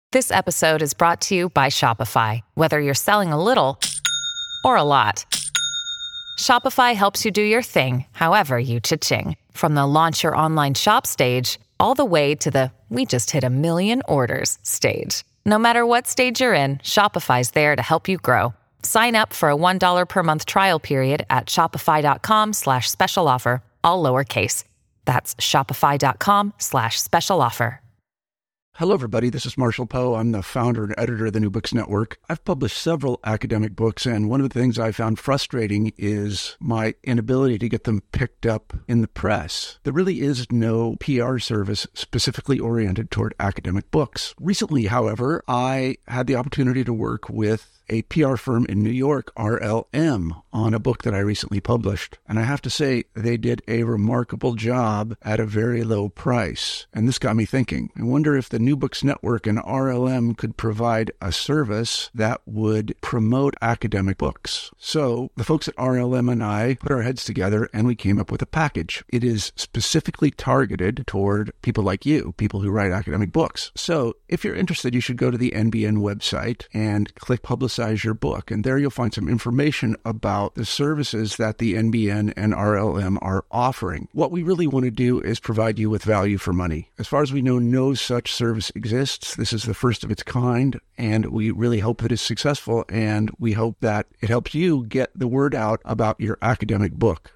This episode is brought to you by Shopify. Whether you're selling a little or a lot, Shopify helps you do your thing, however you cha-ching. From the launch your online shop stage, all the way to the we just hit 1 million orders stage. No matter what stage you're in, Shopify's there to help you grow. Sign up for a $1 per month trial period at shopify.com/special offer, all lowercase. That's shopify.com/special offer. Hello, everybody. This is Marshall Poe. I'm the founder and editor of the New Books Network. I've published several academic books, and one of the things I found frustrating is my inability to get them picked up in the press. There really is no PR service specifically oriented toward academic books. Recently, however, I had the opportunity to work with a PR firm in New York, RLM, on a book that I recently published. And I have to say, they did a remarkable job at a very low price. And this got me thinking. I wonder if the New Books Network and RLM could provide a service that would promote academic books. So the folks at RLM and I put our heads together and we came up with a package. It is specifically targeted toward people like you, people who write academic books. So if you're interested, you should go to the NBN website and click Publicize Your Book. And there you'll find some information about the services that the NBN and RLM are offering. What we really want to do is provide you with value for money. As far as we know, no such service exists. This is the first of its kind, and we really hope that it's successful, and we hope that it helps you get the word out about your academic book.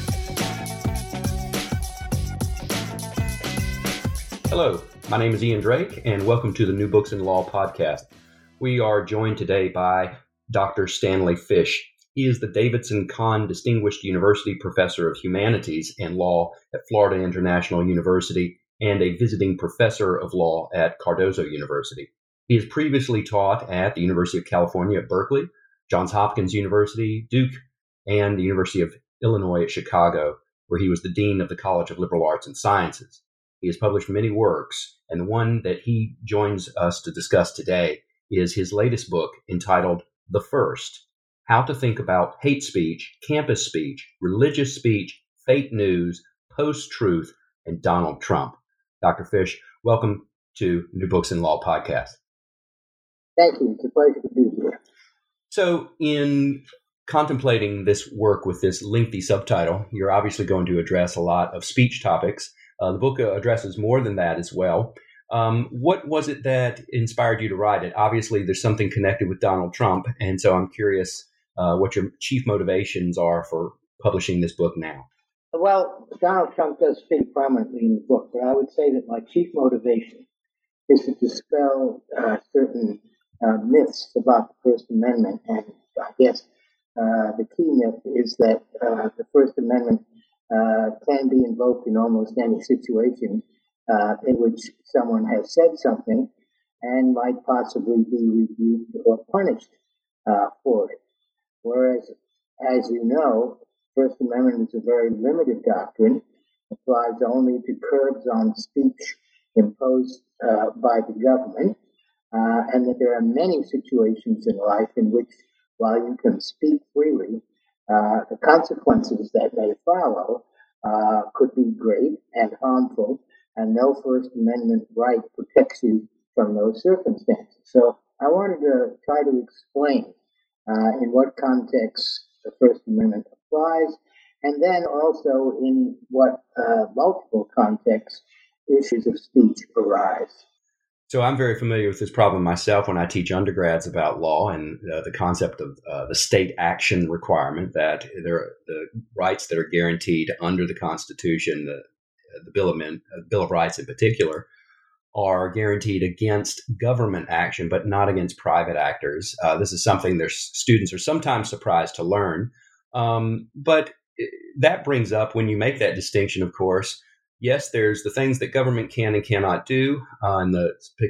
Hello, my name is Ian Drake, and welcome to the New Books in Law podcast. We are joined today by Dr. Stanley Fish. He is the Davidson Kahn Distinguished University Professor of Humanities and Law at Florida International University and a visiting professor of law at Cardozo University. He has previously taught at the University of California at Berkeley, Johns Hopkins University, Duke, and the University of Illinois at Chicago, where he was the Dean of the College of Liberal Arts and Sciences. He has published many works, and the one that he joins us to discuss today is his latest book entitled The First: How to Think About Hate Speech, Campus Speech, Religious Speech, Fake News, Post-Truth, and Donald Trump. Dr. Fish, welcome to New Books in Law podcast. Thank you. It's a pleasure to be here. So in contemplating this work with this lengthy subtitle, you're obviously going to address a lot of speech topics. The book addresses more than that as well. What was it that inspired you to write it? Obviously, there's something connected with Donald Trump, and so I'm curious what your chief motivations are for publishing this book now. Well, Donald Trump does fit prominently in the book, but I would say that my chief motivation is to dispel certain myths about the First Amendment, and I guess the key myth is that the First Amendment can be invoked in almost any situation in which someone has said something and might possibly be rebuked or punished for it. Whereas, as you know, First Amendment is a very limited doctrine, applies only to curbs on speech imposed by the government, and that there are many situations in life in which, while you can speak freely, the consequences that may follow could be great and harmful, and no First Amendment right protects you from those circumstances. So I wanted to try to explain in what context the First Amendment applies, and then also in what multiple contexts issues of speech arise. So I'm very familiar with this problem myself when I teach undergrads about law and the concept of the state action requirement, that there are the rights that are guaranteed under the Constitution, the Bill of Rights in particular, are guaranteed against government action, but not against private actors. This is something their students are sometimes surprised to learn. But that brings up, when you make that distinction, of course, yes, there's the things that government can and cannot do, and the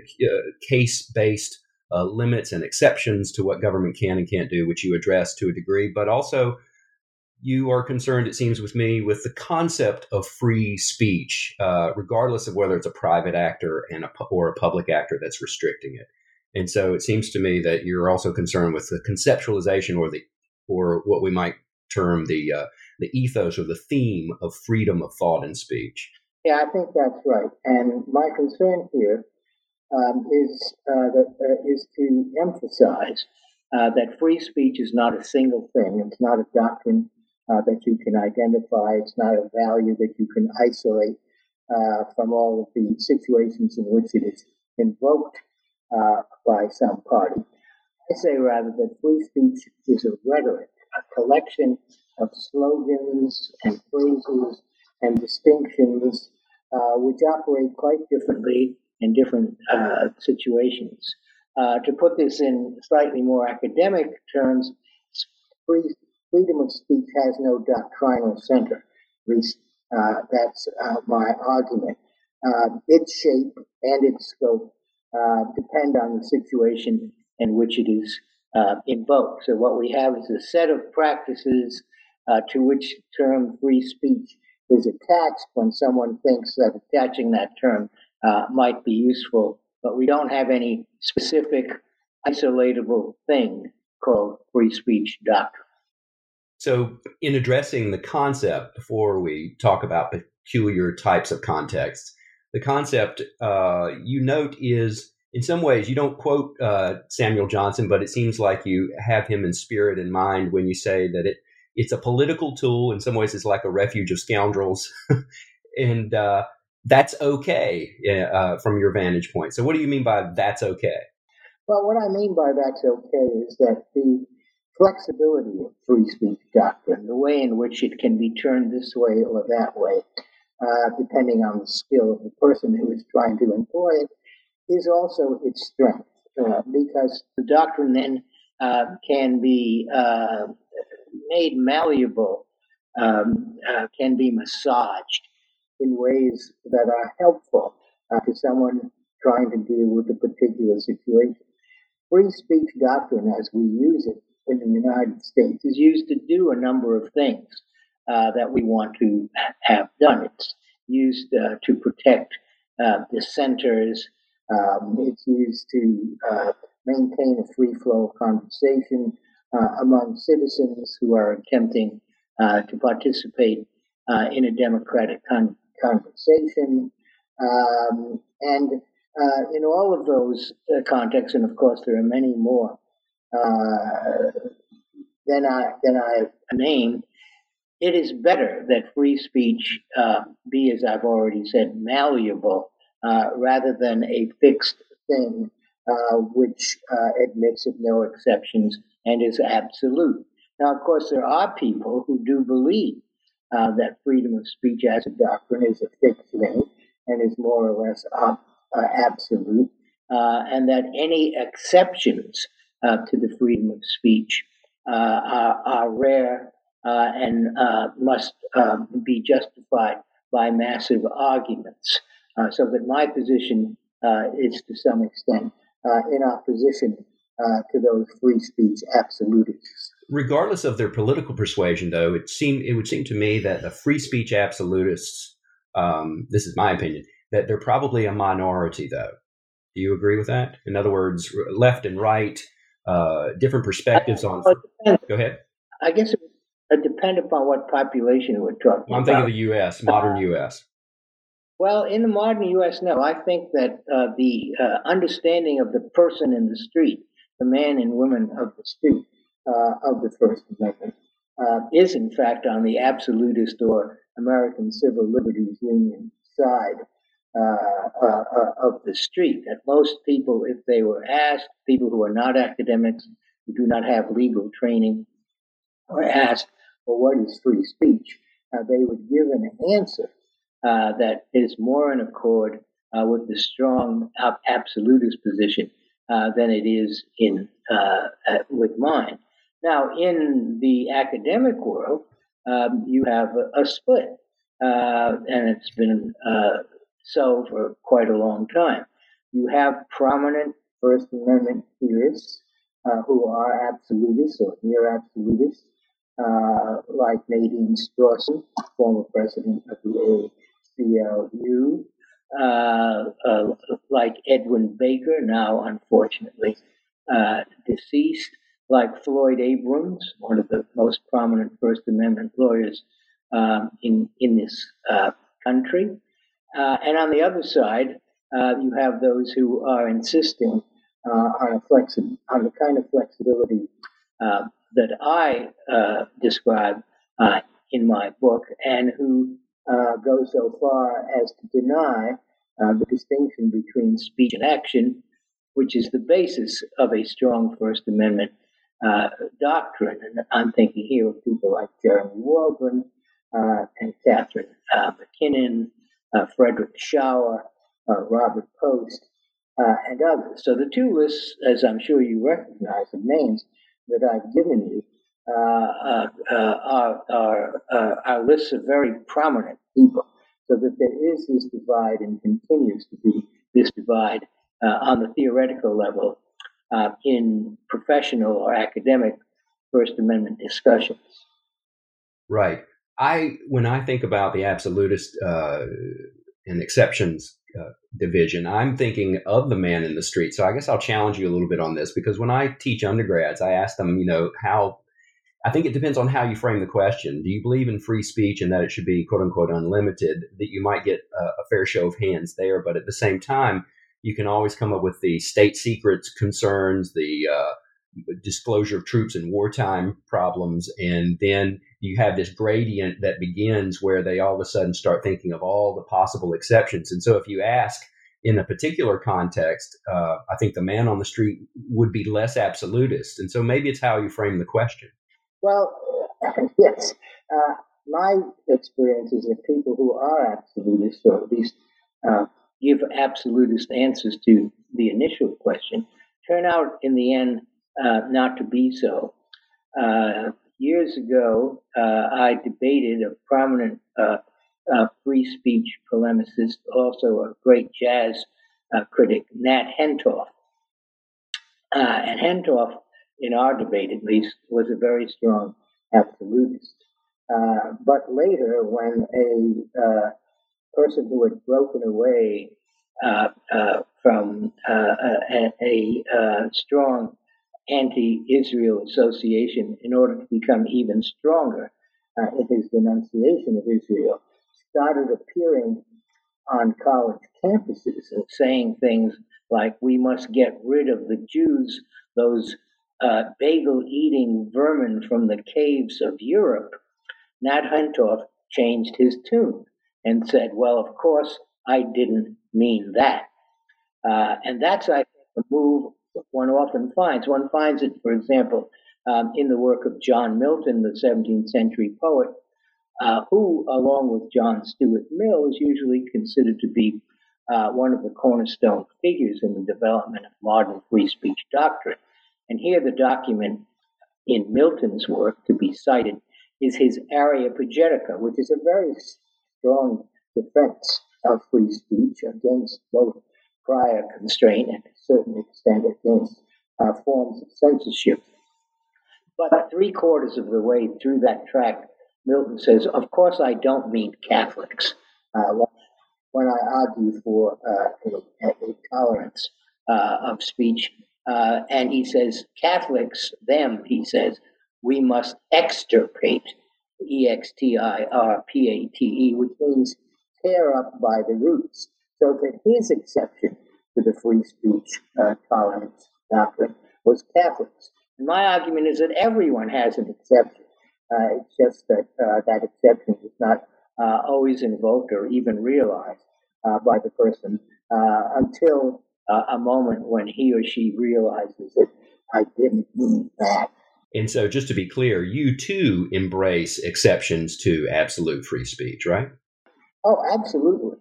case-based limits and exceptions to what government can and can't do, which you address to a degree, but also you are concerned, it seems with me, with the concept of free speech, regardless of whether it's a private actor or a public actor that's restricting it. And so it seems to me that you're also concerned with the conceptualization or what we might term the ethos or the theme of freedom of thought and speech. Yeah, I think that's right. And my concern here is to emphasize that free speech is not a single thing. It's not a doctrine that you can identify. It's not a value that you can isolate from all of the situations in which it is invoked by some party. I say rather that free speech is a rhetoric, a collection of slogans and phrases and distinctions which operate quite differently in different situations. To put this in slightly more academic terms, freedom of speech has no doctrinal center. At least that's my argument. Its shape and its scope depend on the situation in which it is invoked. So what we have is a set of practices to which the term free speech is attached when someone thinks that attaching that term might be useful, but we don't have any specific isolatable thing called free speech doctrine. So in addressing the concept, before we talk about peculiar types of contexts, the concept you note is, in some ways, you don't quote Samuel Johnson, but it seems like you have him in spirit and mind when you say that it's a political tool. In some ways, it's like a refuge of scoundrels. And that's okay from your vantage point. So what do you mean by that's okay? Well, what I mean by that's okay is that the flexibility of free speech doctrine, the way in which it can be turned this way or that way, depending on the skill of the person who is trying to employ it, is also its strength, because the doctrine then can be made malleable, can be massaged in ways that are helpful to someone trying to deal with a particular situation. Free speech doctrine, as we use it in the United States, is used to do a number of things that we want to have done. It's used to protect dissenters. It's used to maintain a free flow of conversation among citizens who are attempting to participate in a democratic conversation. And in all of those contexts, and of course there are many more than I named, it is better that free speech be, as I've already said, malleable rather than a fixed thing which admits of no exceptions and is absolute. Now, of course, there are people who do believe that freedom of speech as a doctrine is a fixed thing and is more or less absolute, and that any exceptions to the freedom of speech are rare and must be justified by massive arguments. So that my position is to some extent in opposition to those free speech absolutists. Regardless of their political persuasion, though, it would seem to me that the free speech absolutists, this is my opinion, that they're probably a minority, though. Do you agree with that? In other words, left and right, different perspectives on. Go ahead. I guess it would depend upon what population we're talking about. I'm thinking of the U.S., modern U.S. Well, in the modern U.S., no. I think that the understanding of the person in the street, the man and woman of the street of the First Amendment, is in fact on the absolutist or American Civil Liberties Union side of the street. That most people, if they were asked, people who are not academics, who do not have legal training, or asked, well, what is free speech? They would give an answer that is more in accord with the strong absolutist position than it is with mine. Now, in the academic world, you have a split, and it's been so for quite a long time. You have prominent First Amendment theorists who are absolutists or near absolutists, like Nadine Strawson, former president of the ACLU, like Edwin Baker, now unfortunately deceased, like Floyd Abrams, one of the most prominent First Amendment lawyers in this country. And on the other side, you have those who are insisting on the kind of flexibility that I describe in my book, and who go so far as to deny the distinction between speech and action, which is the basis of a strong First Amendment doctrine. And I'm thinking here of people like Jeremy Waldron and Catherine McKinnon, Frederick Schauer, Robert Post, and others. So the two lists, as I'm sure you recognize, of names that I've given you are lists of very prominent people, so that there is this divide and continues to be this divide on the theoretical level in professional or academic First Amendment discussions. Right. When I think about the absolutist and exceptions division, I'm thinking of the man in the street. So I guess I'll challenge you a little bit on this, because when I teach undergrads, I ask them, how, I think it depends on how you frame the question. Do you believe in free speech and that it should be quote unquote unlimited? That you might get a fair show of hands there, but at the same time, you can always come up with the state secrets concerns, the disclosure of troops in wartime problems, and then you have this gradient that begins where they all of a sudden start thinking of all the possible exceptions. And so if you ask in a particular context, I think the man on the street would be less absolutist. And so maybe it's how you frame the question. Well, yes. My experience is that people who are absolutists, or at least give absolutist answers to the initial question, turn out in the end not to be so. Years ago, I debated a prominent free speech polemicist, also a great jazz critic, Nat Hentoff. And Hentoff, in our debate at least, was a very strong absolutist. But later, when a person who had broken away from a strong anti-Israel association in order to become even stronger in his denunciation of Israel, started appearing on college campuses and saying things like, "We must get rid of the Jews, those bagel-eating vermin from the caves of Europe," Nat Hentoff changed his tune and said, "Well, of course, I didn't mean that." And that's, I think, a move one often finds. One finds it, for example, in the work of John Milton, the 17th century poet, who, along with John Stuart Mill, is usually considered to be one of the cornerstone figures in the development of modern free speech doctrine. And here the document in Milton's work to be cited is his Areopagitica, which is a very strong defense of free speech against both prior constraint and, to a certain extent, against forms of censorship. But 3/4 of the way through that tract, Milton says, "Of course, I don't mean Catholics," when I argue for a tolerance of speech. And he says, "Catholics, them," he says, "we must extirpate," extirpate, which means tear up by the roots. So that his exception to the free speech tolerance doctrine was Catholics. And my argument is that everyone has an exception. It's just that that exception is not always invoked or even realized by the person until a moment when he or she realizes that I didn't mean that. And so, just to be clear, you too embrace exceptions to absolute free speech, right? Oh, absolutely.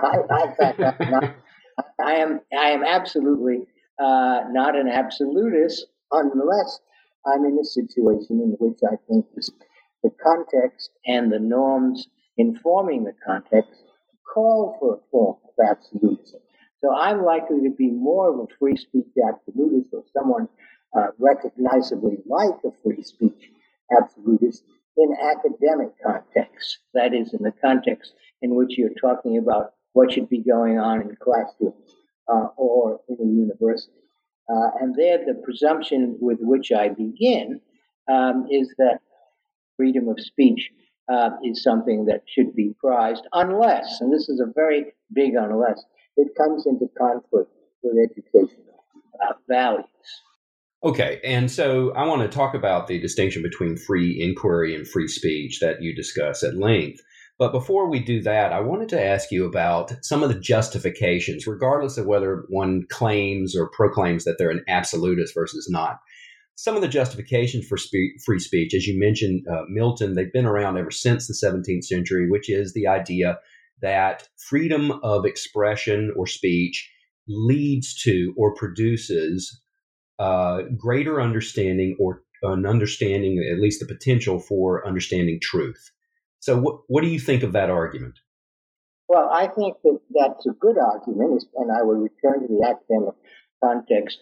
I am absolutely not an absolutist unless I'm in a situation in which I think the context and the norms informing the context call for a form of absolutism. So I'm likely to be more of a free speech absolutist, or someone recognizably like a free speech absolutist, in academic contexts. That is, in the context in which you're talking about what should be going on in classrooms or in a university. And there, the presumption with which I begin is that freedom of speech is something that should be prized, unless, and this is a very big unless, it comes into conflict with educational values. Okay, and so I want to talk about the distinction between free inquiry and free speech that you discuss at length. But before we do that, I wanted to ask you about some of the justifications, regardless of whether one claims or proclaims that they're an absolutist versus not. Some of the justifications for free speech, as you mentioned, Milton, they've been around ever since the 17th century, which is the idea that freedom of expression or speech leads to or produces greater understanding or an understanding, at least the potential for understanding truth. So what do you think of that argument? Well, I think that that's a good argument, and I will return to the academic context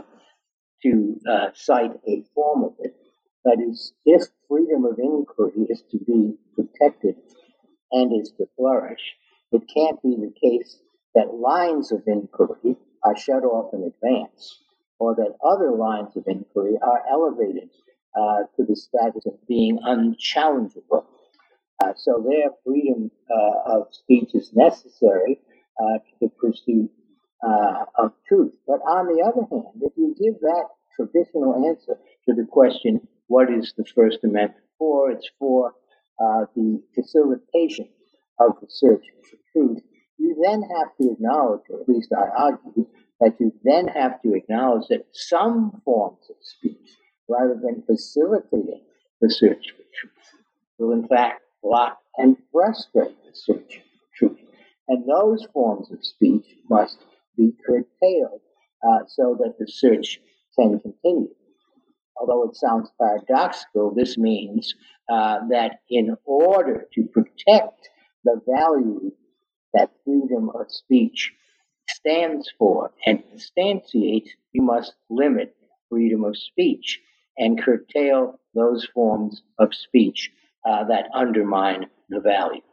to cite a form of it. That is, if freedom of inquiry is to be protected and is to flourish, it can't be the case that lines of inquiry are shut off in advance, or that other lines of inquiry are elevated to the status of being unchallengeable. So their freedom of speech is necessary to the pursuit of truth. But on the other hand, if you give that traditional answer to the question, what is the First Amendment for? It's for the facilitation of the search for truth. You then have to acknowledge, or at least I argue, that you then have to acknowledge that some forms of speech, rather than facilitating the search for truth, will in fact block and frustrate the search for truth. And those forms of speech must be curtailed so that the search can continue. Although it sounds paradoxical, this means that in order to protect the value that freedom of speech stands for and instantiates, you must limit freedom of speech and curtail those forms of speech that undermine the value.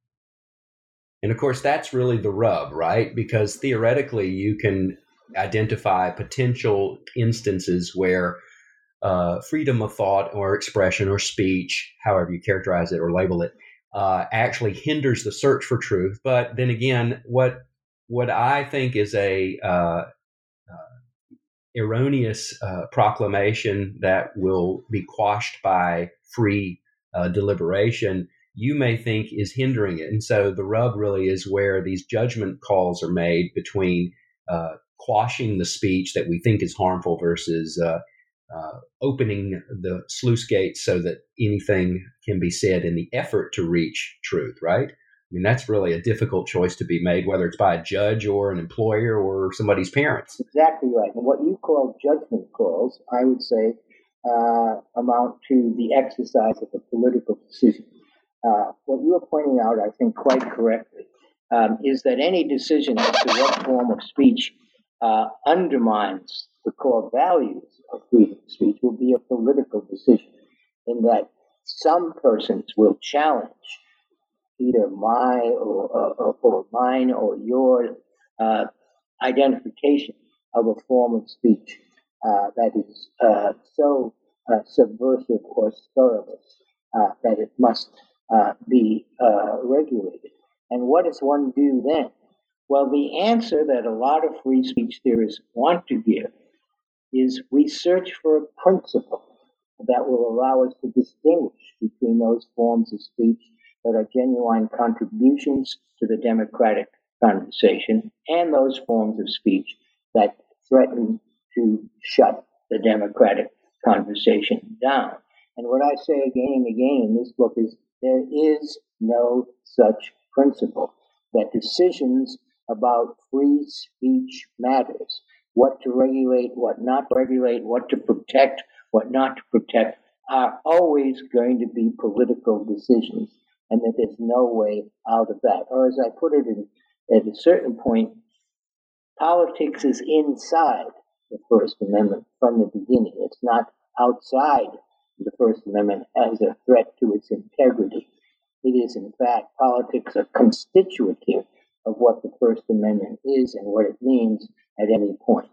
And of course, that's really the rub, right? Because theoretically, you can identify potential instances where freedom of thought or expression or speech, however you characterize it or label it, actually hinders the search for truth. But then again, what I think is a erroneous proclamation that will be quashed by free deliberation, you may think is hindering it. And so the rub really is where these judgment calls are made between quashing the speech that we think is harmful versus opening the sluice gates so that anything can be said in the effort to reach truth, right? I mean, that's really a difficult choice to be made, whether it's by a judge or an employer or somebody's parents. Exactly right. And what you call judgment calls, I would say, amount to the exercise of a political decision. What you are pointing out, I think quite correctly, is that any decision as to what form of speech undermines the core values of freedom of speech will be a political decision, in that some persons will challenge either my or mine or your identification of a form of speech that is so subversive or scurrilous that it must be regulated. And what does one do then? Well, the answer that a lot of free speech theorists want to give is we search for a principle that will allow us to distinguish between those forms of speech that are genuine contributions to the democratic conversation and those forms of speech that threaten to shut the democratic conversation down. And what I say again and again in this book is there is no such principle, that decisions about free speech matters, what to regulate, what not to regulate, what to protect, what not to protect, are always going to be political decisions, and that there's no way out of that. Or as I put it at a certain point, politics is inside the First Amendment from the beginning. It's not outside the First Amendment as a threat to its integrity. It is, in fact, politics are constitutive of what the First Amendment is and what it means at any point.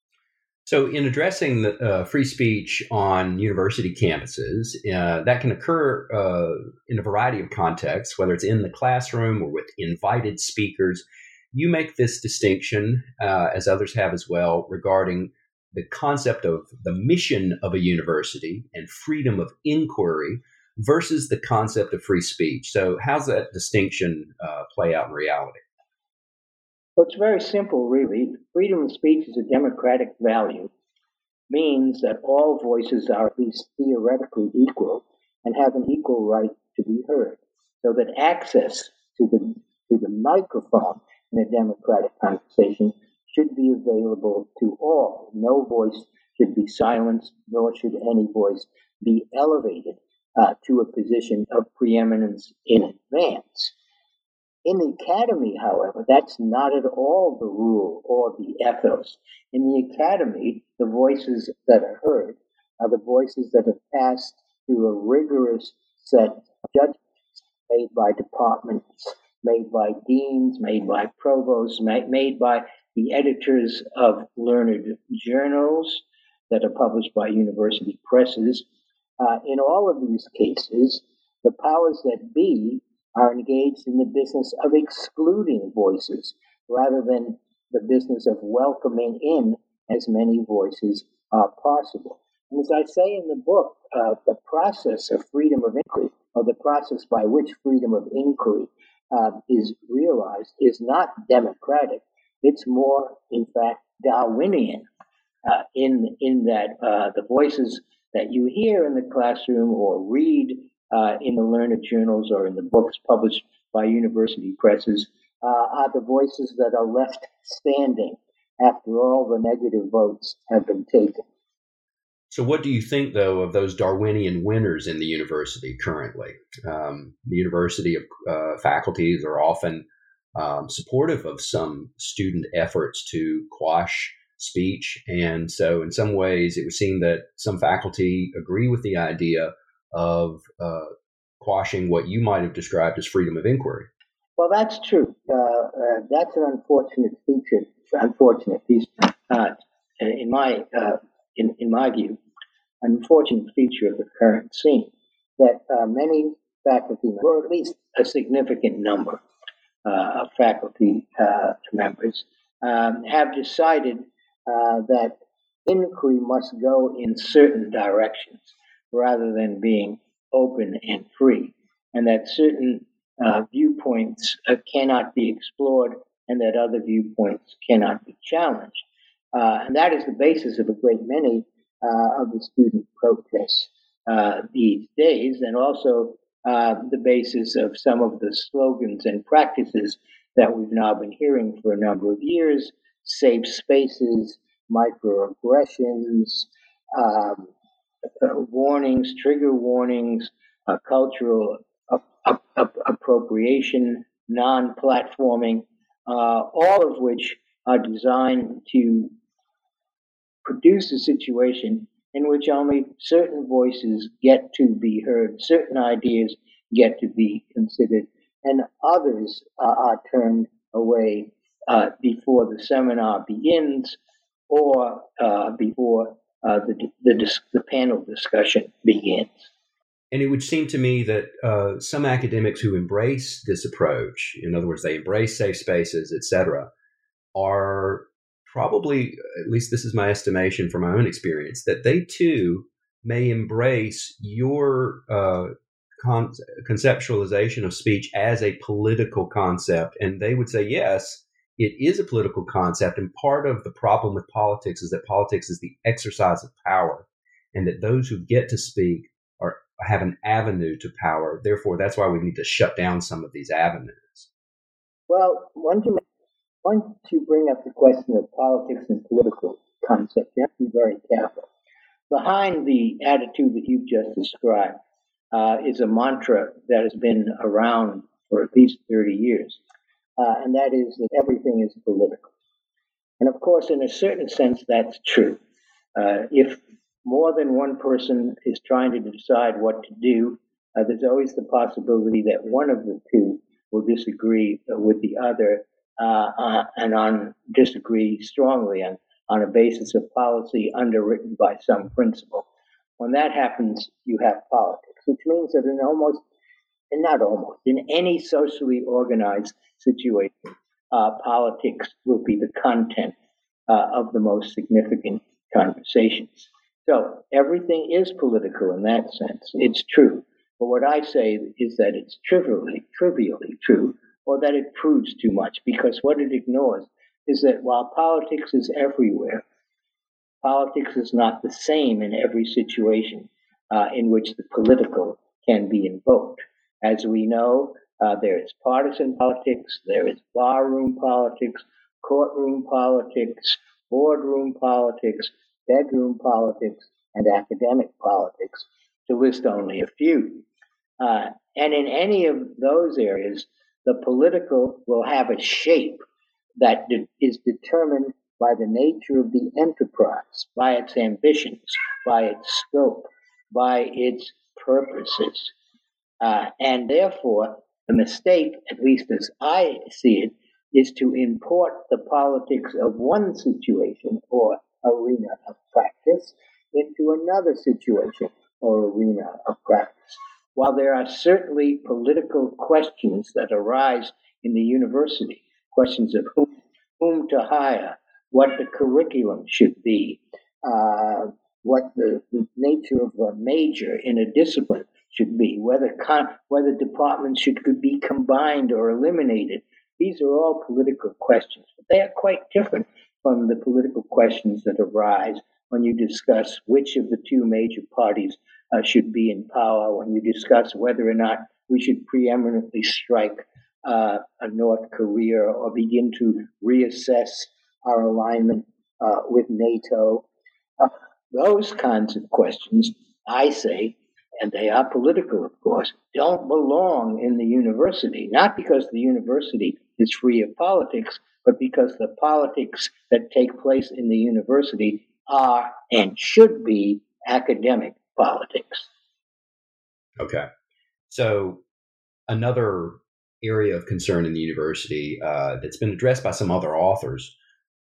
So in addressing the free speech on university campuses, that can occur in a variety of contexts, whether it's in the classroom or with invited speakers. you make this distinction, as others have as well, regarding the concept of the mission of a university and freedom of inquiry versus the concept of free speech. So how's that distinction play out in reality? Well, it's very simple, really. Freedom of speech is a democratic value, means that all voices are at least theoretically equal and have an equal right to be heard. So that access to the microphone in a democratic conversation should be available to all. No voice should be silenced, nor should any voice be elevated to a position of preeminence in advance. In the academy, however, that's not at all the rule or the ethos. In the academy, the voices that are heard are the voices that have passed through a rigorous set of judgments made by departments, made by deans, made by provosts, made by the editors of learned journals that are published by university presses. In all of these cases, the powers that be are engaged in the business of excluding voices rather than the business of welcoming in as many voices are possible. And as I say in the book, the process of freedom of inquiry, or the process by which freedom of inquiry is realized, is not democratic. It's more, in fact, Darwinian in that the voices that you hear in the classroom or read in the learned journals or in the books published by university presses are the voices that are left standing after all the negative votes have been taken. So what do you think, though, of those Darwinian winners in the university currently? The university faculties are often supportive of some student efforts to quash speech. And so in some ways, it would seem that some faculty agree with the idea of quashing what you might have described as freedom of inquiry. Well, that's true. That's an unfortunate feature. In my view, an unfortunate feature of the current scene that many faculty, or at least a significant number of faculty members, have decided that inquiry must go in certain directions rather than being open and free, and that certain viewpoints cannot be explored and that other viewpoints cannot be challenged. And that is the basis of a great many of the student protests these days, and also the basis of some of the slogans and practices that we've now been hearing for a number of years: safe spaces, microaggressions, warnings, trigger warnings, cultural appropriation, non-platforming, all of which are designed to produce a situation in which only certain voices get to be heard, certain ideas get to be considered, and others are turned away before the seminar begins or before the panel discussion begins. And it would seem to me that some academics who embrace this approach, in other words, they embrace safe spaces, et cetera, are probably, at least this is my estimation from my own experience, that they too may embrace your conceptualization of speech as a political concept. And they would say, yes, it is a political concept. And part of the problem with politics is that politics is the exercise of power, and that those who get to speak have an avenue to power. Therefore, that's why we need to shut down some of these avenues. Well, once you bring up the question of politics and political concepts, you have to be very careful. Behind the attitude that you've just described is a mantra that has been around for at least 30 years, and that is that everything is political. And of course, in a certain sense, that's true. If more than one person is trying to decide what to do, there's always the possibility that one of the two will disagree with the other and disagree strongly on a basis of policy underwritten by some principle. When that happens, you have politics, which means that in any socially organized situation, politics will be the content of the most significant conversations. So everything is political in that sense. It's true. But what I say is that it's trivially true, or that it proves too much, because what it ignores is that while politics is everywhere, politics is not the same in every situation in which the political can be invoked. As we know, there is partisan politics, there is barroom politics, courtroom politics, boardroom politics, bedroom politics, and academic politics, to list only a few. And in any of those areas, the political will have a shape that is determined by the nature of the enterprise, by its ambitions, by its scope, by its purposes. And therefore, the mistake, at least as I see it, is to import the politics of one situation or arena of practice into another situation or arena of practice. While there are certainly political questions that arise in the university, questions of whom to hire, what the curriculum should be, what the nature of a major in a discipline should be, whether departments could be combined or eliminated. These are all political questions, but they are quite different from the political questions that arise when you discuss which of the two major parties should be in power, when you discuss whether or not we should preeminently strike North Korea or begin to reassess our alignment with NATO. Those kinds of questions, I say, and they are political, of course, don't belong in the university, not because the university is free of politics, but because the politics that take place in the university are and should be academic politics. Okay. So another area of concern in the university that's been addressed by some other authors,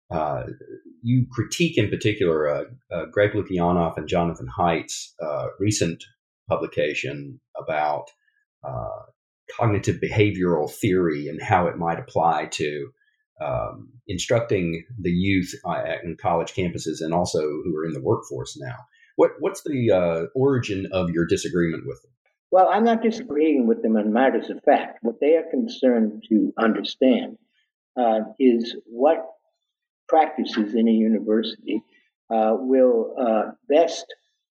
you critique in particular Greg Lukianoff and Jonathan Haidt's recent publication about cognitive behavioral theory and how it might apply to instructing the youth in college campuses and also who are in the workforce now. What's the origin of your disagreement with them? Well, I'm not disagreeing with them on matters of fact. What they are concerned to understand is what practices in a university will best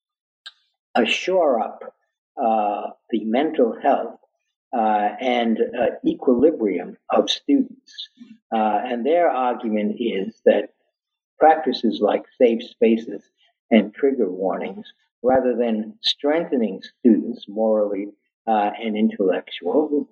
shore up the mental health and equilibrium of students. And their argument is that practices like safe spaces and trigger warnings, rather than strengthening students morally and intellectually,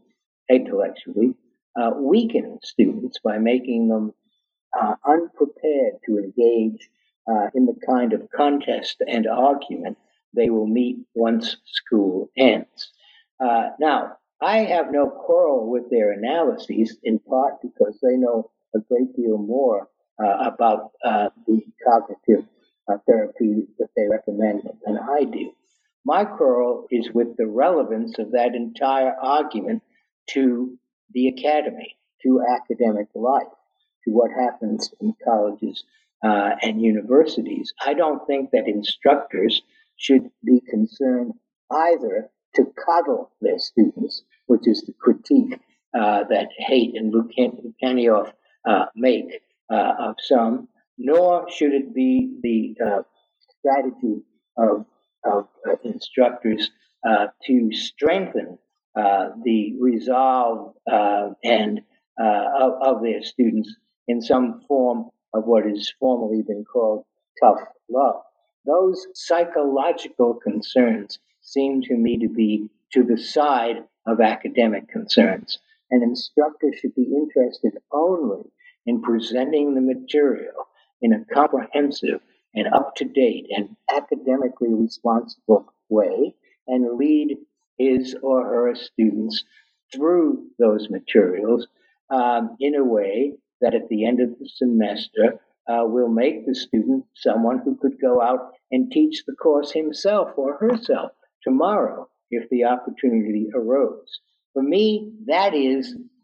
weaken students by making them unprepared to engage in the kind of contest and argument they will meet once school ends. Now, I have no quarrel with their analyses, in part because they know a great deal more about the cognitive therapy that they recommend than I do. My quarrel is with the relevance of that entire argument to the academy, to academic life, to what happens in colleges and universities. I don't think that instructors should be concerned either to coddle their students, which is the critique that Haidt and Lukianoff make of some, nor should it be the strategy of instructors to strengthen the resolve and of their students in some form of what has formerly been called tough love. Those psychological concerns seem to me to be to the side of academic concerns. An instructor should be interested only in presenting the material in a comprehensive and up-to-date and academically responsible way and lead his or her students through those materials in a way that at the end of the semester will make the student someone who could go out and teach the course himself or herself tomorrow if the opportunity arose. For me, that is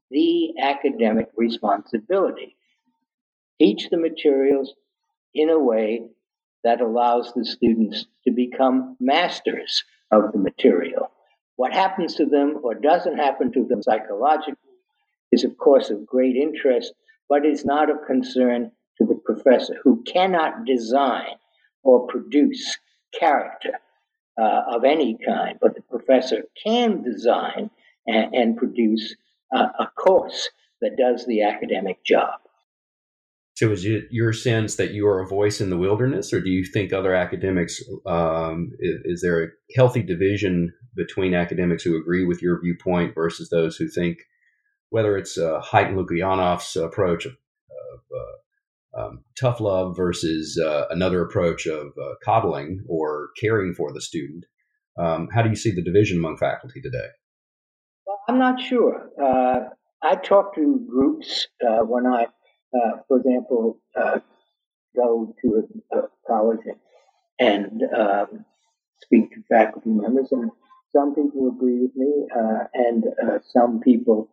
the academic responsibility. Teach the materials in a way that allows the students to become masters of the material. What happens to them or doesn't happen to them psychologically is, of course, of great interest, but is not of concern to the professor, who cannot design or produce character of any kind, but the professor can design and produce a course that does the academic job. So is it your sense that you are a voice in the wilderness, or do you think other academics, is there a healthy division between academics who agree with your viewpoint versus those who think, whether it's Hayek Lukyanov's approach of tough love versus another approach of coddling or caring for the student? How do you see the division among faculty today? Well, I'm not sure. I talk to groups when I, for example, go to a college and speak to faculty members, and some people agree with me, and some people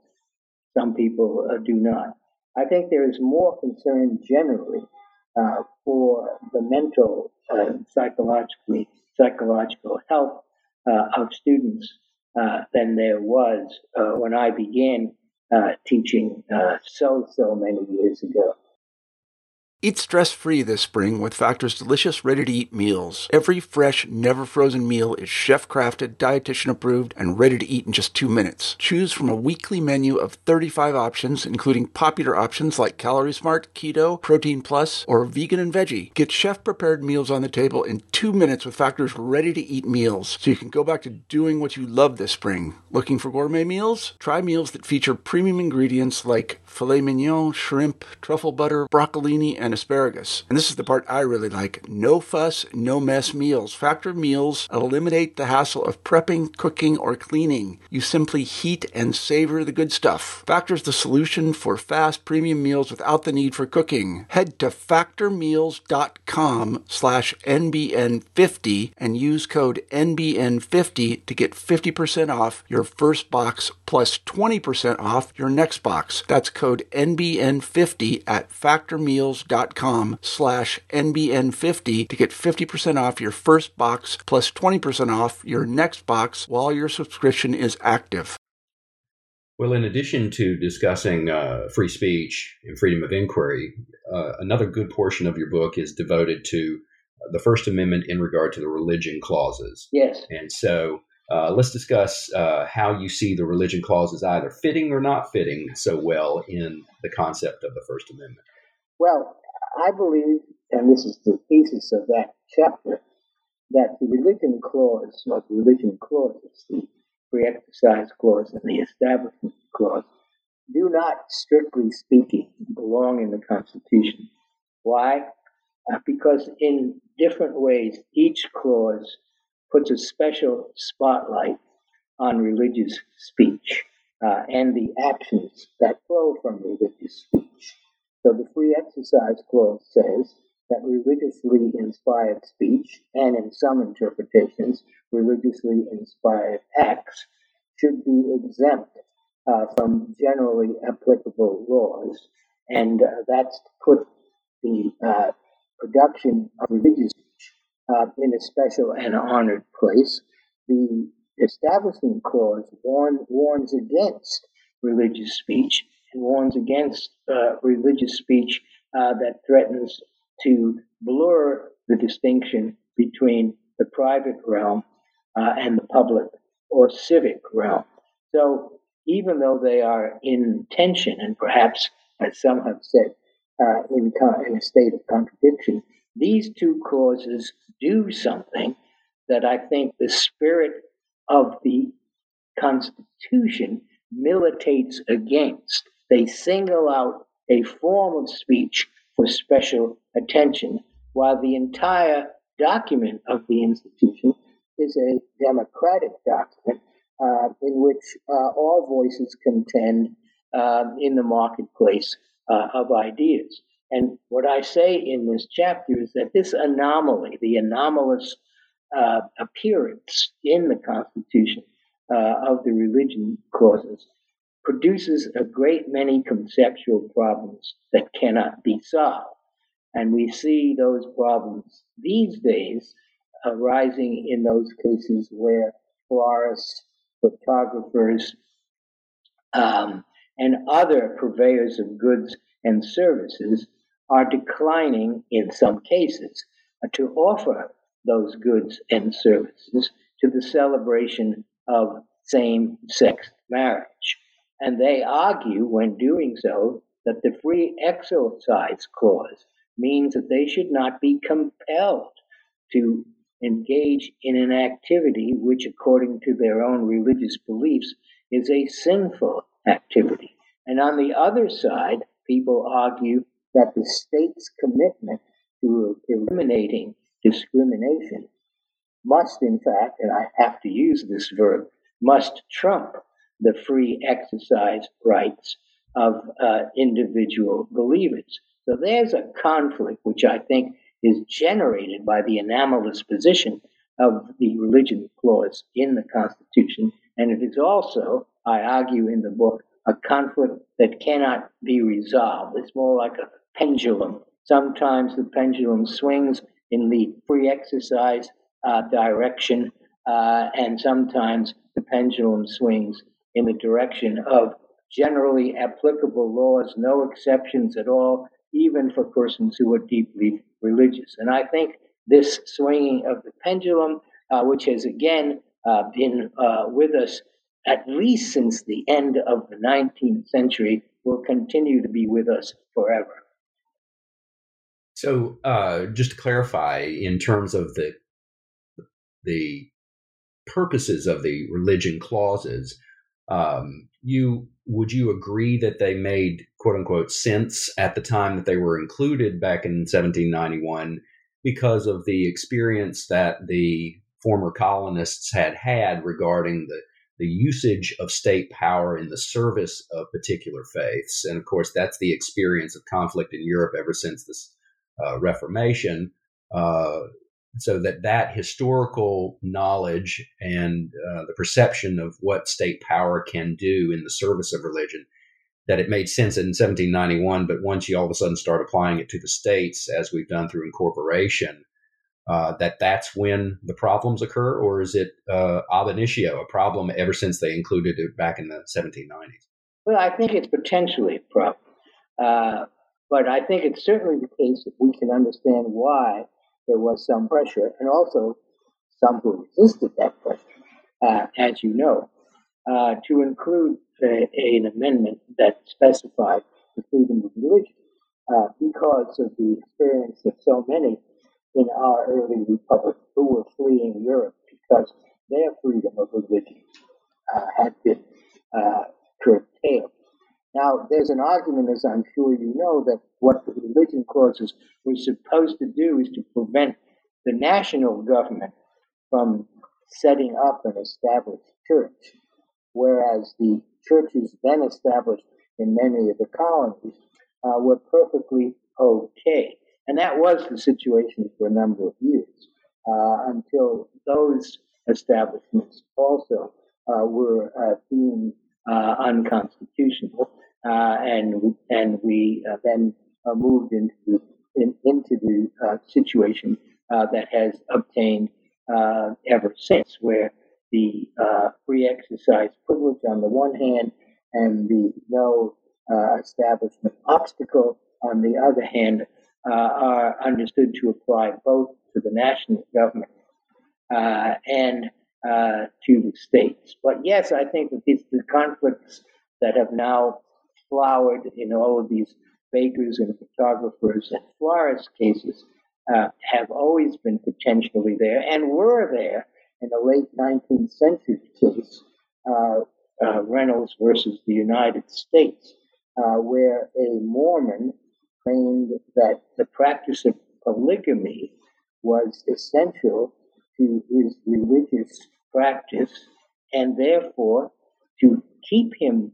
do not. I think there is more concern generally for the mental, psychological health of students than there was when I began teaching so many years ago. Eat stress-free this spring with Factor's delicious, ready-to-eat meals. Every fresh, never-frozen meal is chef-crafted, dietitian-approved, and ready to eat in just 2 minutes. Choose from a weekly menu of 35 options, including popular options like Calorie Smart, Keto, Protein Plus, or Vegan and Veggie. Get chef-prepared meals on the table in 2 minutes with Factor's ready-to-eat meals, so you can go back to doing what you love this spring. Looking for gourmet meals? Try meals that feature premium ingredients like filet mignon, shrimp, truffle butter, broccolini, and asparagus. And this is the part I really like. No fuss, no mess meals. Factor meals eliminate the hassle of prepping, cooking, or cleaning. You simply heat and savor the good stuff. Factor's the solution for fast premium meals without the need for cooking. Head to factormeals.com/NBN50 and use code NBN50 to get 50% off your first box plus 20% off your next box. That's code NBN50 at factormeals.com/NBN50 to get 50% off your first box plus 20% off your next box while your subscription is active. Well, in addition to discussing free speech and freedom of inquiry, another good portion of your book is devoted to the First Amendment in regard to the religion clauses. Yes. And so let's discuss how you see the religion clauses either fitting or not fitting so well in the concept of the First Amendment. Well, I believe, and this is the thesis of that chapter, that the religion clause, or the religion clauses, the free exercise clause and the establishment clause, do not, strictly speaking, belong in the Constitution. Why? Because in different ways, each clause puts a special spotlight on religious speech and the actions that flow from religious speech. So the free exercise clause says that religiously inspired speech, and in some interpretations, religiously inspired acts, should be exempt from generally applicable laws. And that's to put the production of religious speech in a special and honored place. The Establishment Clause warns against religious speech and warns against religious speech that threatens to blur the distinction between the private realm and the public or civic realm. So even though they are in tension and perhaps, as some have said, in a state of contradiction, these two clauses do something that I think the spirit of the Constitution militates against. They single out a form of speech for special attention, while the entire document of the institution is a democratic document in which all voices contend in the marketplace of ideas. And what I say in this chapter is that this anomaly, the anomalous appearance in the Constitution of the religion clauses, produces a great many conceptual problems that cannot be solved. And we see those problems these days arising in those cases where florists, photographers, and other purveyors of goods and services are declining in some cases to offer those goods and services to the celebration of same sex marriage. And they argue, when doing so, that the free exercise clause means that they should not be compelled to engage in an activity which, according to their own religious beliefs, is a sinful activity. And on the other side, people argue that the state's commitment to eliminating discrimination must, in fact, and I have to use this verb, must trump the free exercise rights of individual believers. So there's a conflict which I think is generated by the anomalous position of the religion clause in the Constitution. And it is also, I argue in the book, a conflict that cannot be resolved. It's more like a pendulum. Sometimes the pendulum swings in the free exercise direction, and sometimes the pendulum swings in the direction of generally applicable laws, no exceptions at all, even for persons who are deeply religious. And I think this swinging of the pendulum, which has again been with us at least since the end of the 19th century, will continue to be with us forever. So just to clarify, in terms of the purposes of the religion clauses, would you agree that they made quote unquote sense at the time that they were included back in 1791 because of the experience that the former colonists had regarding the usage of state power in the service of particular faiths? And of course, that's the experience of conflict in Europe ever since this Reformation. So that historical knowledge and the perception of what state power can do in the service of religion, that it made sense in 1791, but once you all of a sudden start applying it to the states, as we've done through incorporation, that's when the problems occur? Or is it ab initio, a problem ever since they included it back in the 1790s? Well, I think it's potentially a problem. But I think it's certainly the case that we can understand why there was some pressure, and also some who resisted that pressure, as you know, to include an amendment that specified the freedom of religion, because of the experience of so many in our early republic who were fleeing Europe because their freedom of religion had been curtailed. Now, there's an argument, as I'm sure you know, that what the religion clauses were supposed to do is to prevent the national government from setting up an established church, whereas the churches then established in many of the colonies were perfectly okay. And that was the situation for a number of years, until those establishments also were deemed unconstitutional. And we then moved into the situation that has obtained ever since, where the free exercise privilege on the one hand and the no establishment obstacle on the other hand are understood to apply both to the national government and to the states. But yes, I think that it's the conflicts that have now flowered in all of these bakers and photographers and florist cases have always been potentially there, and were there in the late 19th century case, Reynolds versus the United States, where a Mormon claimed that the practice of polygamy was essential to his religious practice, and therefore to keep him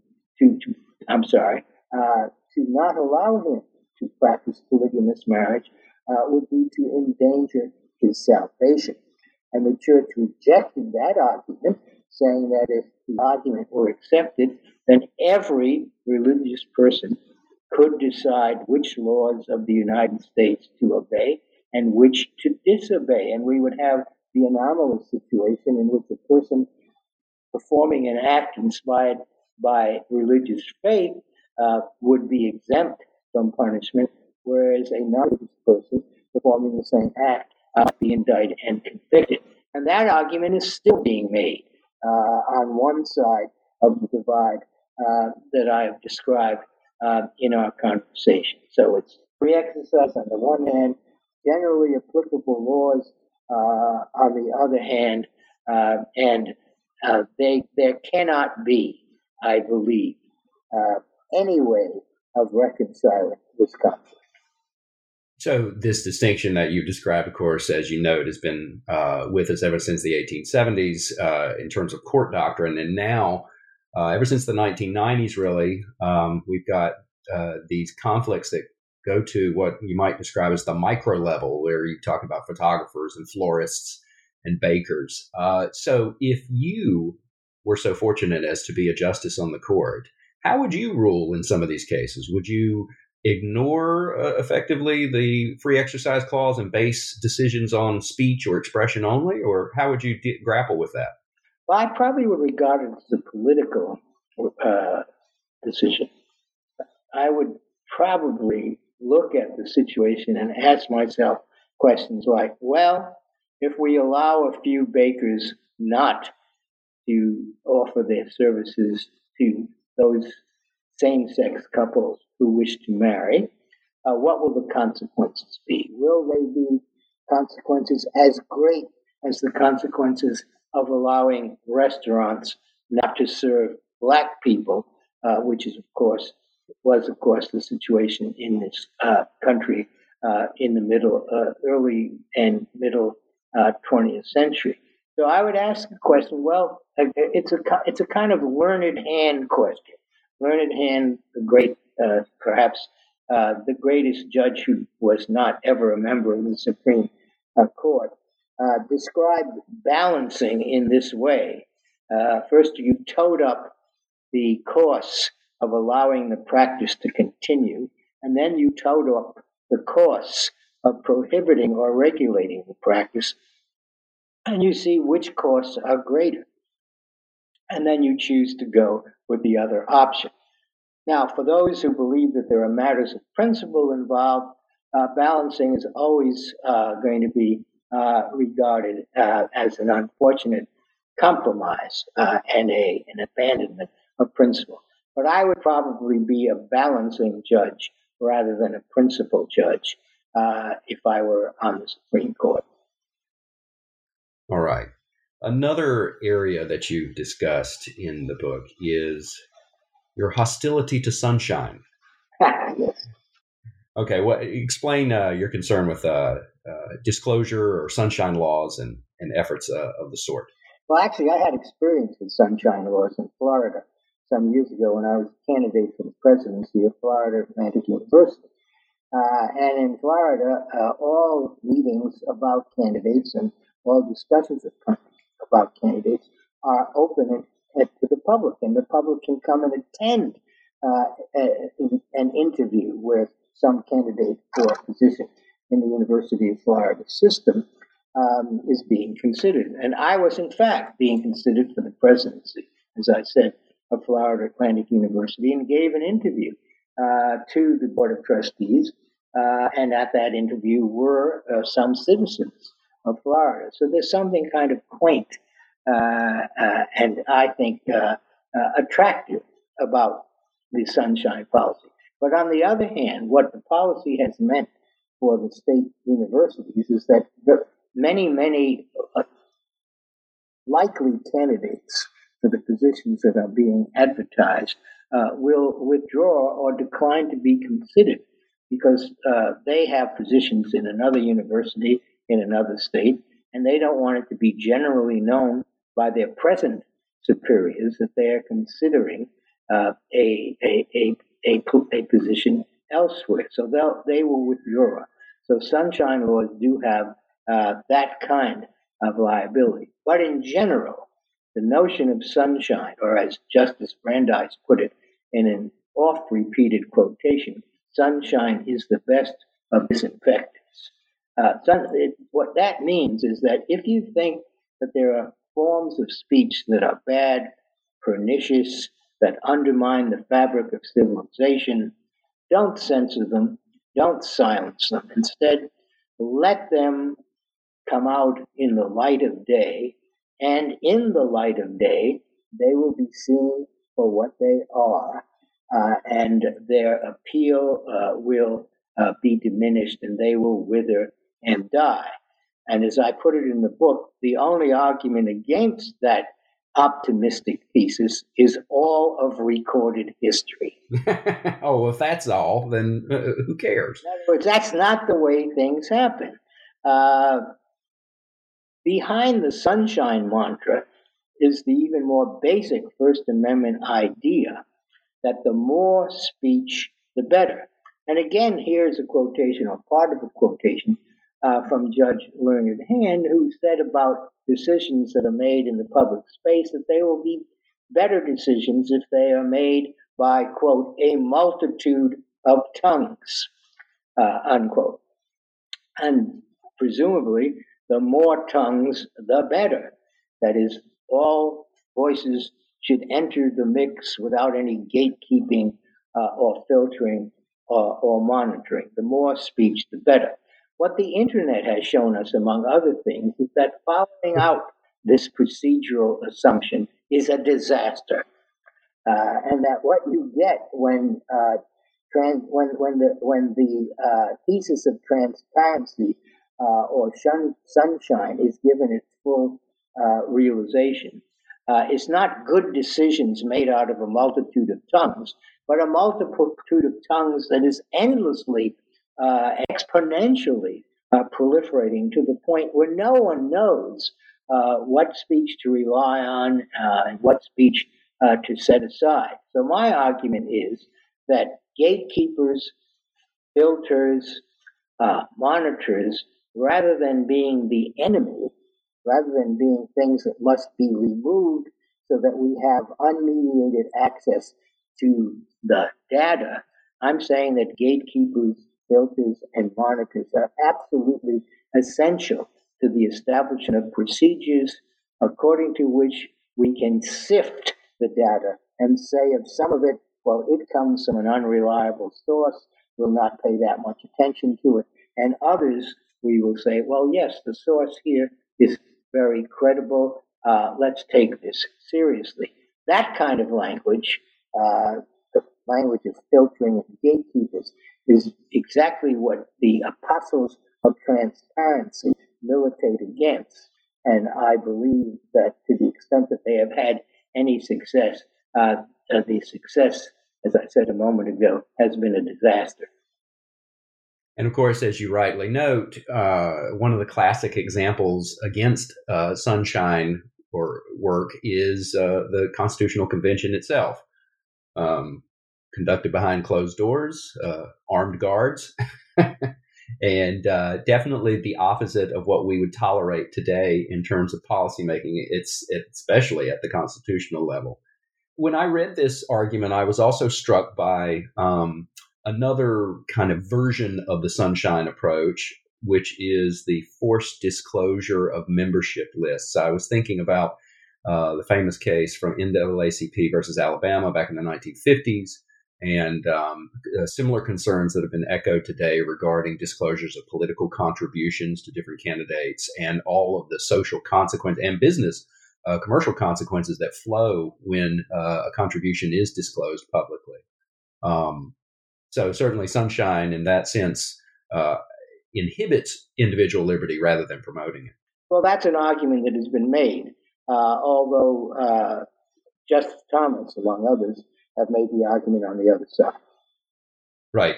to not allow him to practice polygamous marriage would be to endanger his salvation. And the church rejected that argument, saying that if the argument were accepted, then every religious person could decide which laws of the United States to obey and which to disobey. And we would have the anomalous situation in which a person performing an act inspired by religious faith would be exempt from punishment, whereas a non-religious person performing the same act be indicted and convicted. And that argument is still being made on one side of the divide that I have described in our conversation. So it's free exercise on the one hand, generally applicable laws on the other hand, and there cannot be, I believe, any way of reconciling this conflict. So this distinction that you've described, of course, as you note, has been with us ever since the 1870s in terms of court doctrine. And now, ever since the 1990s, really, we've got these conflicts that go to what you might describe as the micro level, where you talk about photographers and florists and bakers. So if you were so fortunate as to be a justice on the court, how would you rule in some of these cases? Would you ignore effectively the free exercise clause and base decisions on speech or expression only? Or how would you grapple with that? Well, I probably would regard it as a political decision. I would probably look at the situation and ask myself questions like, well, if we allow a few bakers not to offer their services to those same-sex couples who wish to marry, what will the consequences be? Will they be consequences as great as the consequences of allowing restaurants not to serve black people, which is, was of course the situation in this country in the early and middle 20th century. So I would ask the question, well, it's a kind of learned hand question. Learned Hand, the great, perhaps the greatest judge who was not ever a member of the Supreme Court, described balancing in this way. First, you toed up the costs of allowing the practice to continue, and then you toed up the costs of prohibiting or regulating the practice, and you see which costs are greater. And then you choose to go with the other option. Now, for those who believe that there are matters of principle involved, balancing is always going to be regarded as an unfortunate compromise and an abandonment of principle. But I would probably be a balancing judge rather than a principle judge if I were on the Supreme Court. All right. Another area that you've discussed in the book is your hostility to sunshine. Yes. Okay, explain your concern with disclosure or sunshine laws and efforts of the sort. Well, actually, I had experience with sunshine laws in Florida some years ago when I was a candidate for the presidency of Florida Atlantic University. And in Florida, all meetings about candidates and all discussions about candidates are open to the public, and the public can come and attend an interview where some candidate for a position in the University of Florida system is being considered. And I was, in fact, being considered for the presidency, as I said, of Florida Atlantic University, and gave an interview to the Board of Trustees. And at that interview were some citizens of Florida. So there's something kind of quaint and I think attractive about the sunshine policy. But on the other hand, what the policy has meant for the state universities is that many likely candidates for the positions that are being advertised will withdraw or decline to be considered because they have positions in another university in another state, and they don't want it to be generally known by their present superiors that they are considering a position elsewhere. So they will withdraw. So sunshine laws do have that kind of liability. But in general, The notion of sunshine, or as Justice Brandeis put it in an oft repeated quotation, sunshine is the best of disinfectants. What that means is that if you think that there are forms of speech that are bad, pernicious, that undermine the fabric of civilization, don't censor them, don't silence them. Instead, let them come out in the light of day, and in the light of day, they will be seen for what they are, and their appeal will be diminished, and they will wither and die. And as I put it in the book, the only argument against that optimistic thesis is all of recorded history. Oh, well, if that's all, then who cares? In other words, that's not the way things happen. Behind the sunshine mantra is the even more basic First Amendment idea that the more speech, the better. And again, here's a quotation, or part of a quotation, from Judge Learned Hand, who said about decisions that are made in the public space that they will be better decisions if they are made by, quote, a multitude of tongues, unquote. And presumably, the more tongues, the better. That is, all voices should enter the mix without any gatekeeping or filtering or monitoring. The more speech, the better. What the internet has shown us, among other things, is that following out this procedural assumption is a disaster, and that what you get when the thesis of transparency or sunshine is given its full realization, it's not good decisions made out of a multitude of tongues, but a multitude of tongues that is endlessly, exponentially proliferating to the point where no one knows what speech to rely on and what speech to set aside. So my argument is that gatekeepers, filters, monitors, rather than being the enemy, rather than being things that must be removed so that we have unmediated access to the data, I'm saying that gatekeepers, filters, and monitors are absolutely essential to the establishment of procedures according to which we can sift the data and say of some of it, well, it comes from an unreliable source, we'll not pay that much attention to it, and others we will say, well, yes, the source here is very credible, let's take this seriously. That kind of language, the language of filtering and gatekeepers, is exactly what the apostles of transparency militate against. And I believe that to the extent that they have had any success, the success, as I said a moment ago, has been a disaster. And of course, as you rightly note, one of the classic examples against sunshine or work is the Constitutional Convention itself, conducted behind closed doors, armed guards, and definitely the opposite of what we would tolerate today in terms of policymaking. It's especially at the constitutional level. When I read this argument, I was also struck by another kind of version of the sunshine approach, which is the forced disclosure of membership lists. I was thinking about the famous case from NAACP versus Alabama back in the 1950s, and similar concerns that have been echoed today regarding disclosures of political contributions to different candidates and all of the social consequence and business commercial consequences that flow when a contribution is disclosed publicly. So certainly sunshine in that sense inhibits individual liberty rather than promoting it. Well, that's an argument that has been made, although Justice Thomas, among others, have made the argument on the other side. Right.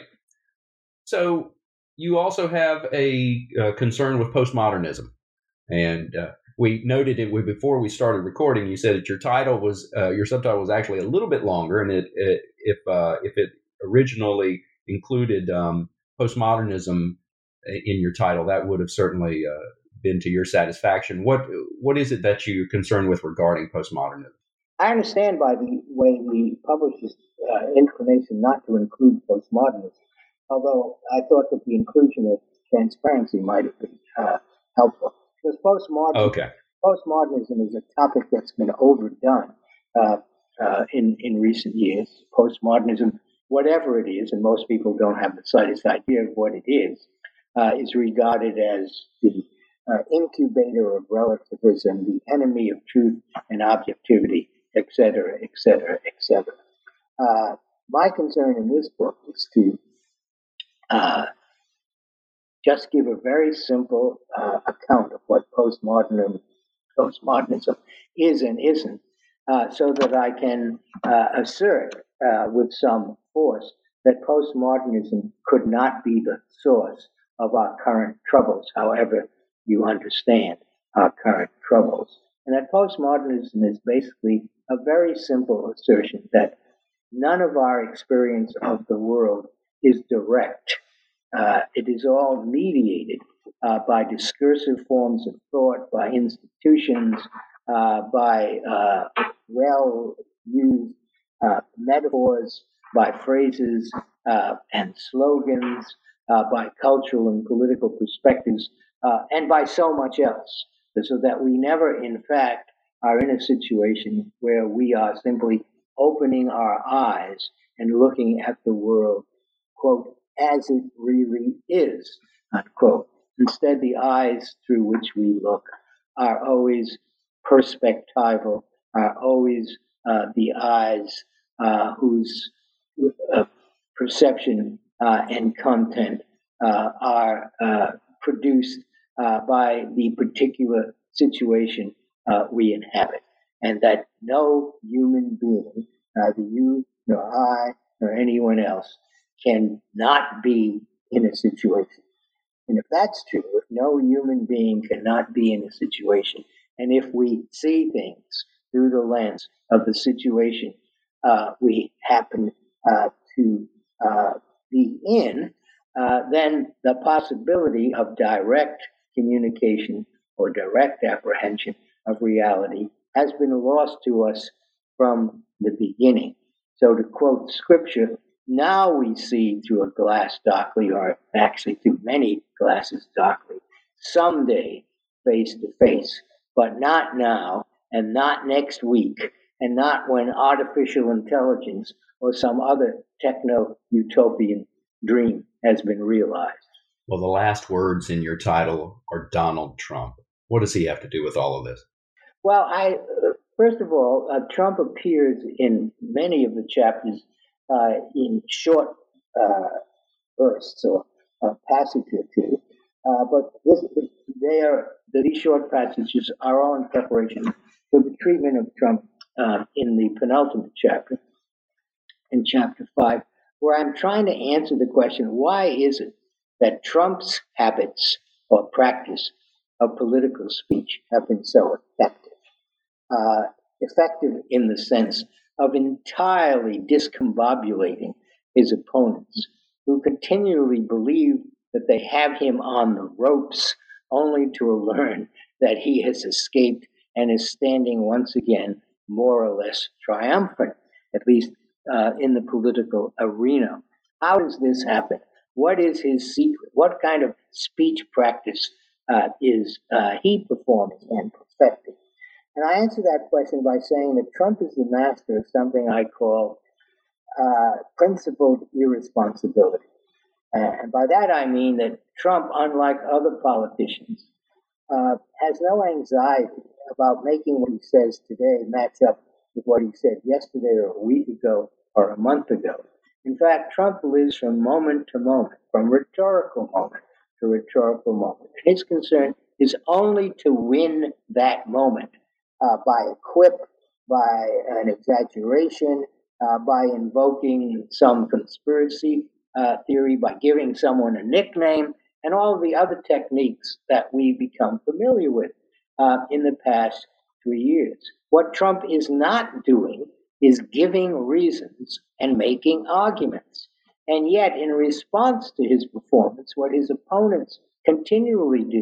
So you also have a concern with postmodernism. And we noted it before we started recording. You said that your subtitle was actually a little bit longer, and if it originally included postmodernism in your title, that would have certainly been to your satisfaction. What is it that you're concerned with regarding postmodernism? I understand by the way the publisher's inclination not to include postmodernism, although I thought that the inclusion of transparency might have been helpful. Because postmodernism is a topic that's been overdone in recent years. Postmodernism, whatever it is, and most people don't have the slightest idea of what it is regarded as the incubator of relativism, the enemy of truth and objectivity, etc., etc., etc. My concern in this book is to just give a very simple account of what postmodernism is and isn't, so that I can assert with some force that postmodernism could not be the source of our current troubles, however you understand our current troubles. And that postmodernism is basically a very simple assertion that none of our experience of the world is direct. It is all mediated by discursive forms of thought, by institutions, by well-used metaphors, by phrases and slogans, by cultural and political perspectives, and by so much else, so that we never, in fact, are in a situation where we are simply opening our eyes and looking at the world, quote, as it really is, unquote. Instead, the eyes through which we look are always perspectival, are always the eyes whose perception and content are produced by the particular situation we inhabit, and that no human being, neither you nor I nor anyone else, can not be in a situation. And if that's true, if no human being cannot be in a situation, and if we see things through the lens of the situation we happen to be in, then the possibility of direct communication or direct apprehension of reality has been lost to us from the beginning. So to quote scripture, now we see through a glass darkly, or actually through many glasses darkly, someday face to face, but not now, and not next week, and not when artificial intelligence or some other techno-utopian dream has been realized. Well, the last words in your title are Donald Trump. What does he have to do with all of this? Well, first of all, Trump appears in many of the chapters in short bursts or a passage or two, but these short passages are all in preparation for the treatment of Trump in the penultimate chapter, in chapter 5, where I'm trying to answer the question, why is it that Trump's habits or practice of political speech have been so effective? Effective in the sense of entirely discombobulating his opponents, who continually believe that they have him on the ropes, only to learn that he has escaped and is standing once again more or less triumphant, at least in the political arena. How does this happen? What is his secret? What kind of speech practice is he performing and perfecting? And I answer that question by saying that Trump is the master of something I call principled irresponsibility. And by that I mean that Trump, unlike other politicians, has no anxiety about making what he says today match up with what he said yesterday or a week ago or a month ago. In fact, Trump lives from moment to moment, from rhetorical moment to rhetorical moment. His concern is only to win that moment by a quip, by an exaggeration, by invoking some conspiracy theory, by giving someone a nickname, and all of the other techniques that we've become familiar with in the past 3 years. What Trump is not doing is giving reasons and making arguments. And yet, in response to his performance, what his opponents continually do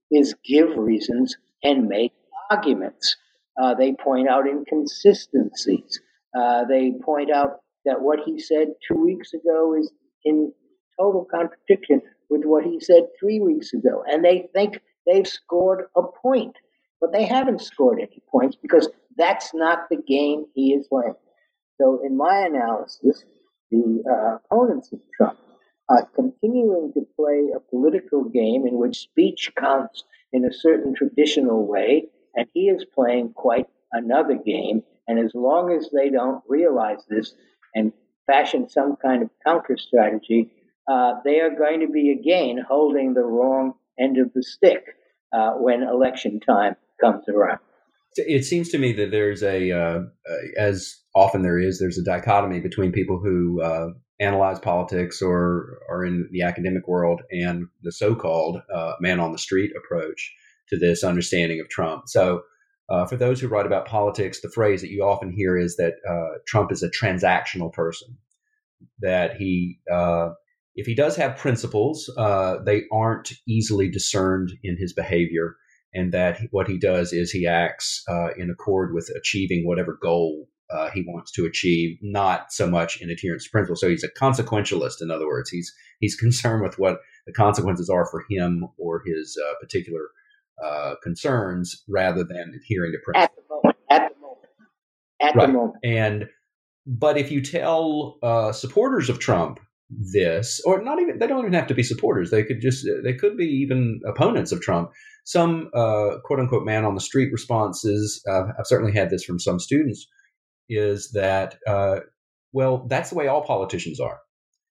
is give reasons and make arguments. They point out inconsistencies. They point out that what he said 2 weeks ago is in total contradiction with what he said 3 weeks ago. And they think they've scored a point. But they haven't scored any points because that's not the game he is playing. So in my analysis, the opponents of Trump are continuing to play a political game in which speech counts in a certain traditional way, and he is playing quite another game. And as long as they don't realize this and fashion some kind of counter strategy, they are going to be again holding the wrong end of the stick when election time comes around. It seems to me that there's as often there's a dichotomy between people who analyze politics or are in the academic world and the so-called man on the street approach to this understanding of Trump. So for those who write about politics, the phrase that you often hear is that Trump is a transactional person, that he if he does have principles, they aren't easily discerned in his behavior, and that what he does is he acts in accord with achieving whatever goal he wants to achieve, not so much in adherence to principle. So he's a consequentialist. In other words, he's concerned with what the consequences are for him or his particular concerns, rather than adhering to principle. At the moment. But if you tell supporters of Trump this, or not even, they don't even have to be supporters. They could be even opponents of Trump. Some quote unquote man on the street responses, I've certainly had this from some students, is that, well, that's the way all politicians are.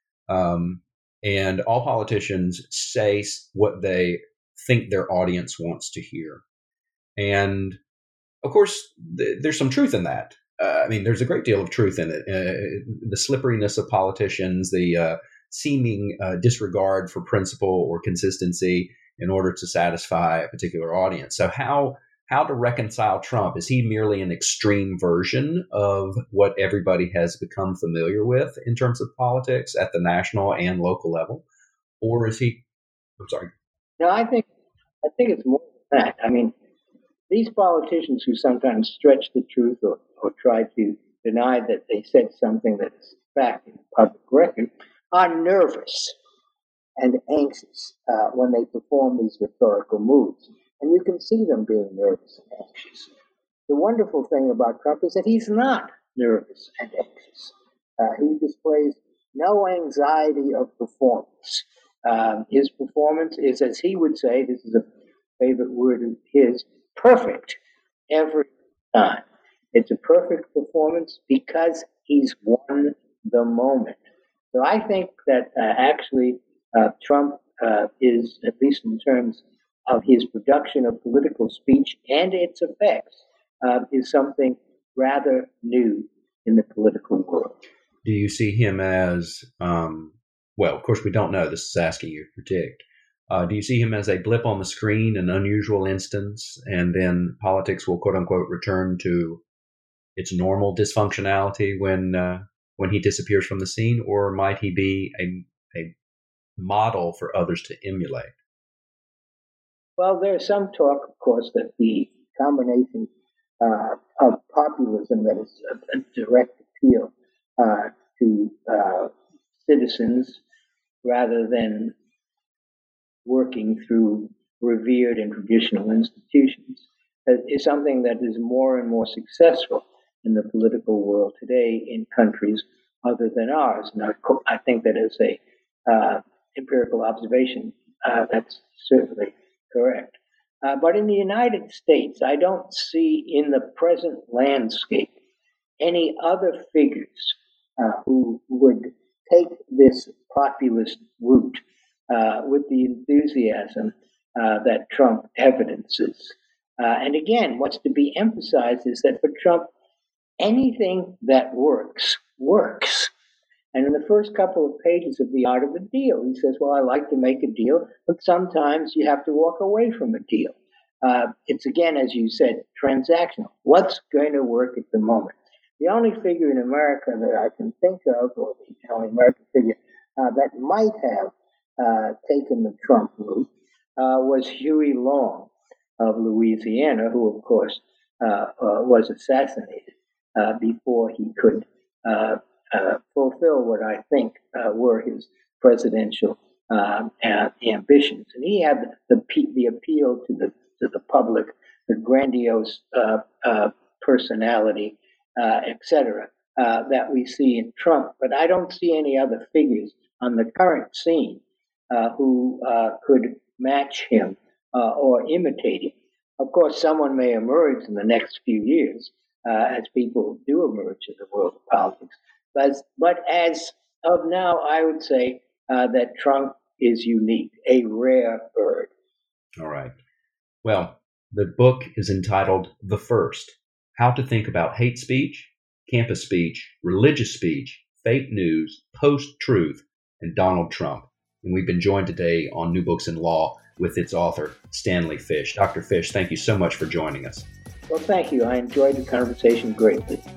And all politicians say what they think their audience wants to hear. And of course, there's some truth in that. I mean, there's a great deal of truth in it. The slipperiness of politicians, the seeming disregard for principle or consistency in order to satisfy a particular audience. So how to reconcile Trump? Is he merely an extreme version of what everybody has become familiar with in terms of politics at the national and local level? Or is he, I'm sorry. No, I think it's more than that. I mean, these politicians who sometimes stretch the truth or try to deny that they said something that is fact in public record are nervous and anxious when they perform these rhetorical moves. And you can see them being nervous and anxious. The wonderful thing about Trump is that he's not nervous and anxious. He displays no anxiety of performance. His performance is, as he would say, this is a favorite word of his, perfect every time. It's a perfect performance because he's won the moment. So I think that actually Trump is, at least in terms of his production of political speech and its effects, is something rather new in the political world. Do you see him as, well, of course we don't know, this is asking you to predict. Do you see him as a blip on the screen, an unusual instance, and then politics will, quote unquote, return to its normal dysfunctionality when he disappears from the scene? Or might he be a model for others to emulate? Well, there's some talk, of course, that the combination of populism, that is a direct appeal to citizens rather than working through revered and traditional institutions, is something that is more and more successful in the political world today in countries other than ours. And I think that as a empirical observation, that's certainly correct. But in the United States, I don't see in the present landscape any other figures who would take this populist route with the enthusiasm that Trump evidences. And again, what's to be emphasized is that for Trump, anything that works, works. And in the first couple of pages of The Art of a Deal, he says, well, I like to make a deal, but sometimes you have to walk away from a deal. It's, again, as you said, transactional. What's going to work at the moment? The only figure in America that I can think of, or the only American figure that might have taken the Trump route, was Huey Long of Louisiana, who, of course, was assassinated before he could fulfill what I think were his presidential ambitions. And he had the appeal to the public, the grandiose personality, etc., that we see in Trump. But I don't see any other figures on the current scene who could match him or imitate him. Of course, someone may emerge in the next few years, as people do emerge in the world of politics. But as of now, I would say that Trump is unique, a rare bird. All right. Well, the book is entitled The First: How to Think About Hate Speech, Campus Speech, Religious Speech, Fake News, Post-Truth, and Donald Trump. And we've been joined today on New Books in Law with its author, Stanley Fish. Dr. Fish, thank you so much for joining us. Well, thank you. I enjoyed the conversation greatly.